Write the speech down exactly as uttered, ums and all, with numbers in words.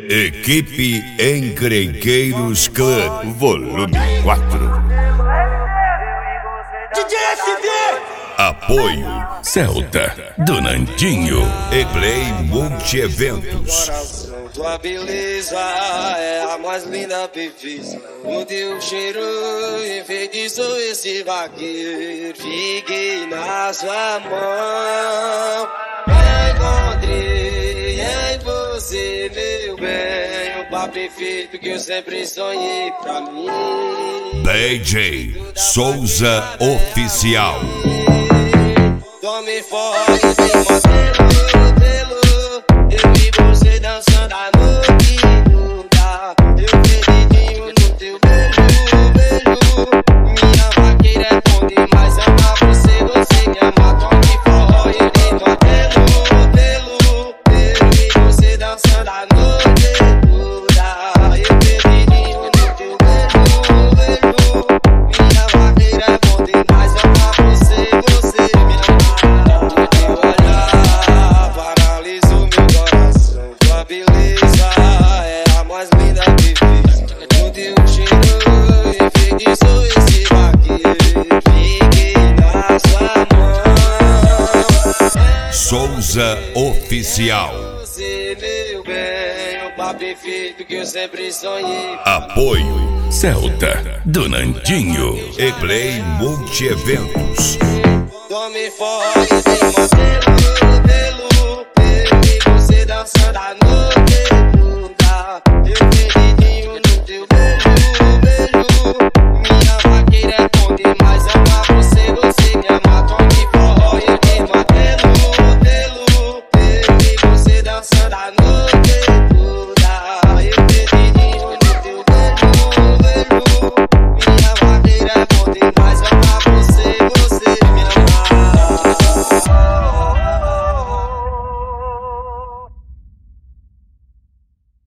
Equipe Encrenqueiros Clã, volume quatro. D J S D! Apoio Celta do Nandinho e Play Multi-Eventos. Tua beleza é a mais linda perfeita. O teu cheiro enfeitiçou esse vaqueiro. Fiquei na sua mão, encontrei em você, meu bem, o par perfeito que eu sempre sonhei pra mim. D J Souza Oficial. Tome forte, tem modelo, eu vi você dançando a noite toda. Eu perdidinho no teu beijo, beijo. Minha vaqueira é bom demais, ama você, você me ama. Tome forte, tem modelo, eu vi você dançando a noite toda. Eu perdidinho no teu beijo, beijo. Minha vaqueira é bom demais, ama você, você me ama. Souza Oficial. Você, meu bem, o par perfeito que eu sempre sonhei. Apoio Celta do Nandinho e Play Multi-Eventos. Tome forte, tem modelo, modelo.